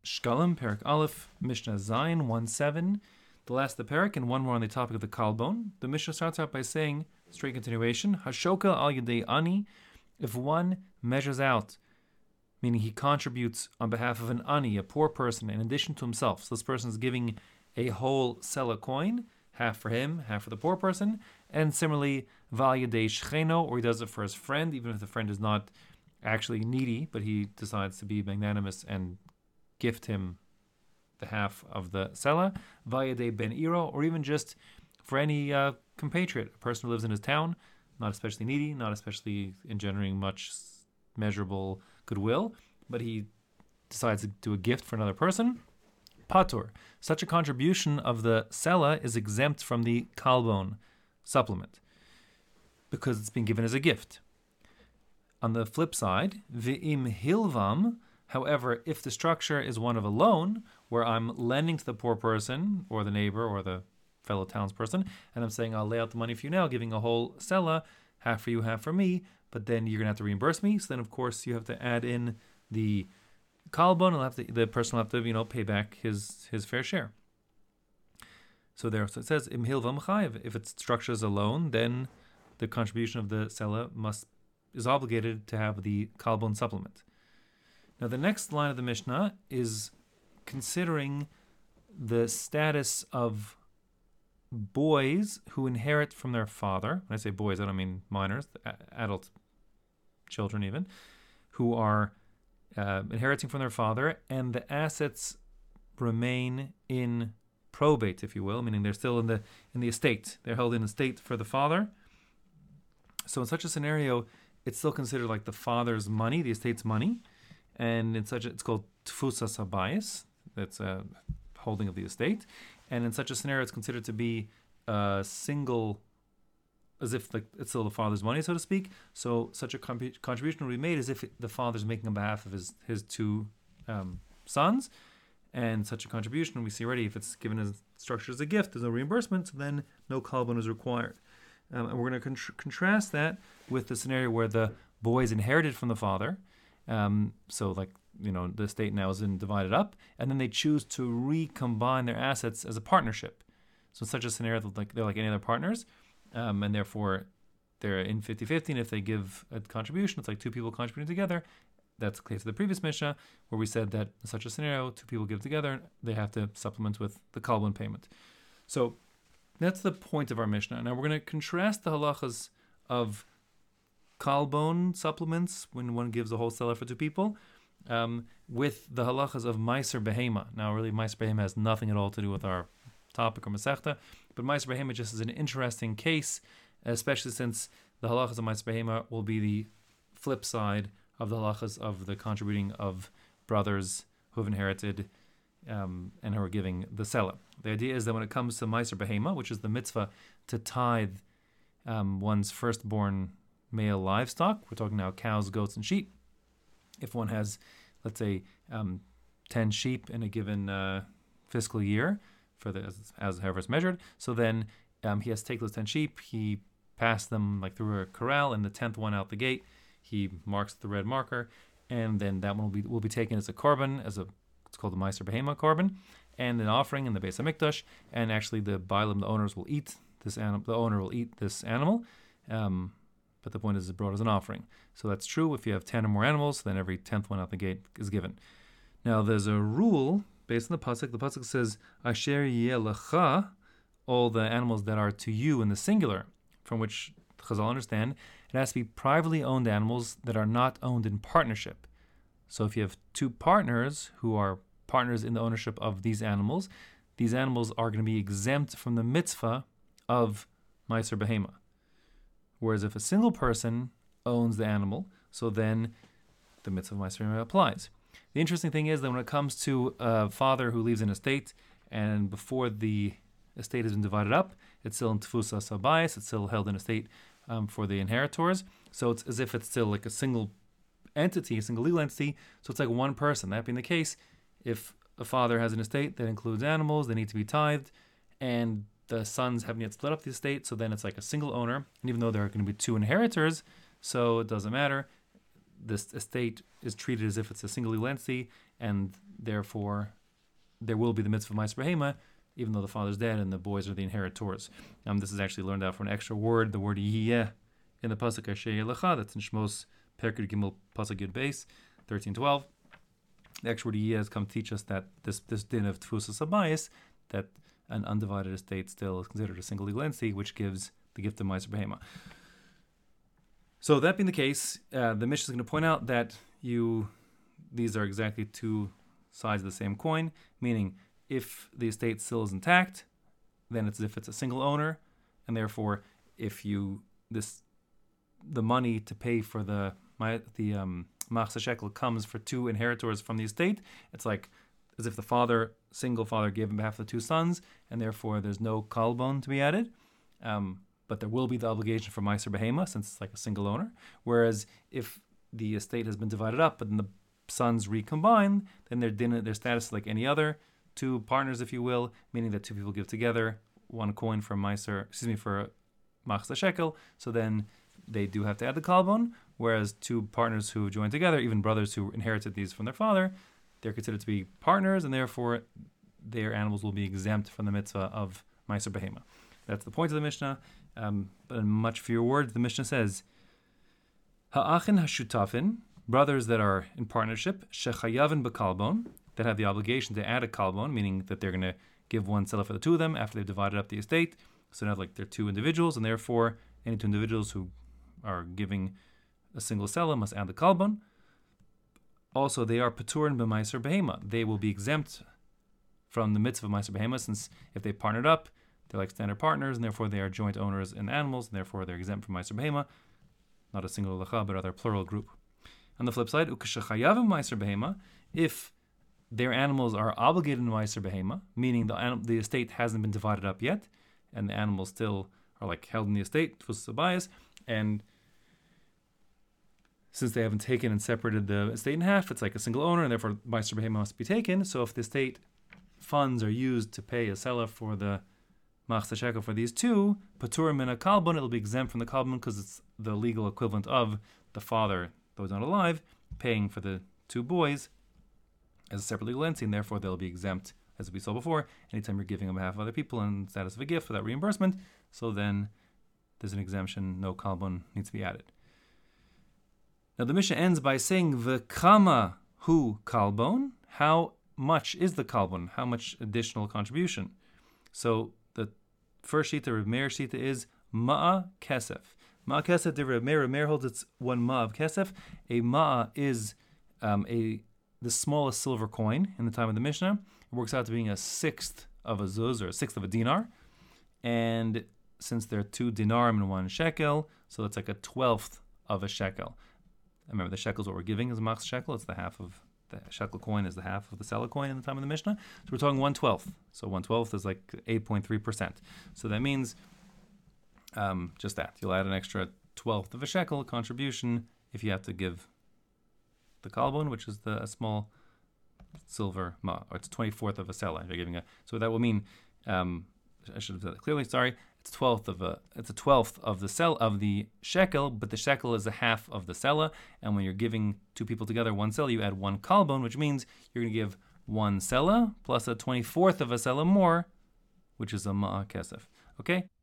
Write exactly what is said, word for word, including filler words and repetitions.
Shkalim, Perak Aleph, Mishnah Zayin, one seven, the last of the Perak, and one more on the topic of the Kalbon. The Mishnah starts out by saying, straight continuation, Hashoka al Yadei Ani, if one measures out, meaning he contributes on behalf of an Ani, a poor person, in addition to himself. So this person is giving a whole sela coin, half for him, half for the poor person, and similarly, Val Yadei Shcheno, or he does it for his friend, even if the friend is not actually needy, but he decides to be magnanimous and gift him the half of the sela, vayade ben iro, or even just for any uh, compatriot, a person who lives in his town, not especially needy, not especially engendering much measurable goodwill, but he decides to do a gift for another person. Patur, such a contribution of the sela is exempt from the kalbon supplement because it's been given as a gift. On the flip side, v'im hilvam, however, if the structure is one of a loan, where I'm lending to the poor person, or the neighbor, or the fellow townsperson, and I'm saying, I'll lay out the money for you now, giving a whole sela, half for you, half for me, but then you're going to have to reimburse me, so then, of course, you have to add in the kalbon, and have to, the person will have to, you know, pay back his, his fair share. So there, so it says, im hilvam chayiv, if it's structured as a loan, then the contribution of the sela must is obligated to have the kalbon supplement. Now, the next line of the Mishnah is considering the status of boys who inherit from their father. When I say boys, I don't mean minors, adult children even, who are uh, inheriting from their father, and the assets remain in probate, if you will, meaning they're still in the in the estate. They're held in estate for the father. So in such a scenario, it's still considered like the father's money, the estate's money. And in such a, it's called tfusas habayis. That's a holding of the estate. And in such a scenario, it's considered to be a single, as if like it's still the father's money, so to speak. So such a com- contribution will be made as if it, the father's making on behalf of his his two um, sons. And such a contribution, we see already, if it's given as structured as a gift, there's no reimbursement, so then no kalbon is required. Um, and we're going to con- contrast that with the scenario where the boys inherited from the father. Um, so like, you know, the estate now is in divided up, and then they choose to recombine their assets as a partnership. So in such a scenario, like they're like any other partners, um, and therefore they're in fifty-fifty, and if they give a contribution, it's like two people contributing together. That's the case of the previous Mishnah, where we said that in such a scenario, two people give together, they have to supplement with the kalbon payment. So that's the point of our Mishnah. Now we're going to contrast the halachas of kalbon supplements when one gives a whole seller for two people um, with the halachas of meiser behema. Now really meiser behema has nothing at all to do with our topic or masechta, but meiser behema just is an interesting case, especially since the halachas of meiser behema will be the flip side of the halachas of the contributing of brothers who have inherited um, and who are giving the seller. The idea is that when it comes to meiser behema, which is the mitzvah to tithe um, one's firstborn male livestock, we're talking now cows, goats, and sheep. If one has, let's say, um, ten sheep in a given uh, fiscal year, for the as, as however it's measured, so then um, he has to take those ten sheep, he passed them like through a corral, and the tenth one out the gate, he marks the red marker, and then that one will be will be taken as a korban, as a it's called the meiser behema korban, and an offering in the Beis Hamikdash, and actually the bailim, the owners will eat this animal. The owner will eat this animal, um, but the point is it's brought as an offering. So that's true if you have ten or more animals, then every tenth one out the gate is given. Now there's a rule based on the pasuk. The pasuk says asher yeh lecha, all the animals that are to you in the singular, from which Chazal understand it has to be privately owned animals that are not owned in partnership. So if you have two partners who are partners in the ownership of these animals, these animals are going to be exempt from the mitzvah of meiser behema. Whereas if a single person owns the animal, so then the mitzvah of meiser behema applies. The interesting thing is that when it comes to a father who leaves an estate, and before the estate has been divided up, it's still in tfusas habayis, it's still held in estate um, for the inheritors. So it's as if it's still like a single entity, a single legal entity. So it's like one person. That being the case, if a father has an estate that includes animals, they need to be tithed, and the sons haven't yet split up the estate, so then it's like a single owner. And even though there are going to be two inheritors, so it doesn't matter. This estate is treated as if it's a single legal entity, and therefore there will be the mitzvah of Ma'aser Behema, even though the father's dead and the boys are the inheritors. Um, this is actually learned out from an extra word, the word Yiyeh, in the pasuk Asher Yelecha, that's in Shmos Perkei Gimel pasuk Yud Beis thirteen twelve. The extra word Yiyeh has come to teach us that this this din of Tfusas Habayis, that an undivided estate still is considered a single legal entity, which gives the gift of Ma'aser Behema. So that being the case, uh, the Mishnah is going to point out that you these are exactly two sides of the same coin, meaning if the estate still is intact, then it's as if it's a single owner, and therefore, if you this the money to pay for the my the um, machzah shekel comes for two inheritors from the estate, it's like as if the father, single father, gave on behalf of the two sons, and therefore there's no kalbon to be added. Um, but there will be the obligation for Ma'aser Behema since it's like a single owner. Whereas if the estate has been divided up, but then the sons recombine, then their din, their status is like any other two partners, if you will, meaning that two people give together one coin for Ma'aser, excuse me, for machzah shekel. So then they do have to add the kalbon. Whereas two partners who join together, even brothers who inherited these from their father, they're considered to be partners, and therefore their animals will be exempt from the mitzvah of Ma'aser Behema. That's the point of the Mishnah. Um, but in much fewer words, the Mishnah says, Ha'achin hashutafin, brothers that are in partnership, shechayavin b'kalbon, that have the obligation to add a kalbon, meaning that they're going to give one seller for the two of them after they've divided up the estate. So now, like, they're two individuals, and therefore any two individuals who are giving a single seller must add the kalbon. Also, they are paturin b'ma'aser behema. They will be exempt from the mitzvah of Ma'aser Behema, since if they partnered up, they're like standard partners, and therefore they are joint owners in animals, and therefore they're exempt from Ma'aser Behema, not a single halacha, but rather a plural group. On the flip side, ukashachayavim Ma'aser Behema, if their animals are obligated in Ma'aser Behema, meaning the anim- the estate hasn't been divided up yet, and the animals still are like held in the estate, Tfusas Habayis, and since they haven't taken and separated the estate in half, it's like a single owner, and therefore Ma'aser Behema must be taken. So if the estate funds are used to pay a seller for the machzah shekel for these two, paturim min a kalbon, it'll be exempt from the kalbon because it's the legal equivalent of the father, though he's not alive, paying for the two boys as a separate legal entity, and therefore they'll be exempt, as we saw before, anytime you're giving on behalf of other people in status of a gift without reimbursement. So then there's an exemption, no kalbon needs to be added. Now the Mishnah ends by saying, V'kama hu kalbon, how much is the kalbon? How much additional contribution? So the first shita, Reb Meir shita, is ma'a kesef. Ma'a kesef, the Reb Meir, Reb Meir holds it's one ma'a of kesef. A ma'a is um, a the smallest silver coin in the time of the Mishnah. It works out to being a sixth of a zuz, or a sixth of a dinar. And since there are two dinarim and one shekel, so it's like a twelfth of a shekel. Remember, the shekel is what we're giving as a machzah shekel. It's the half of the shekel coin is the half of the seller coin in the time of the Mishnah. So we're talking one twelfth. So one twelfth is like eight point three percent. So that means um, just that. You'll add an extra twelfth of a shekel contribution if you have to give the kalbon, which is the a small silver ma, or it's twenty-fourth of a seller. If you're giving a, so that will mean um, I should have said that clearly. Sorry. It's twelfth of a. It's a twelfth of the sell of the shekel, but the shekel is a half of the sela. And when you're giving two people together one sela, you add one kalbon, which means you're going to give one sela plus a twenty-fourth of a sela more, which is a ma'a kesef. Okay.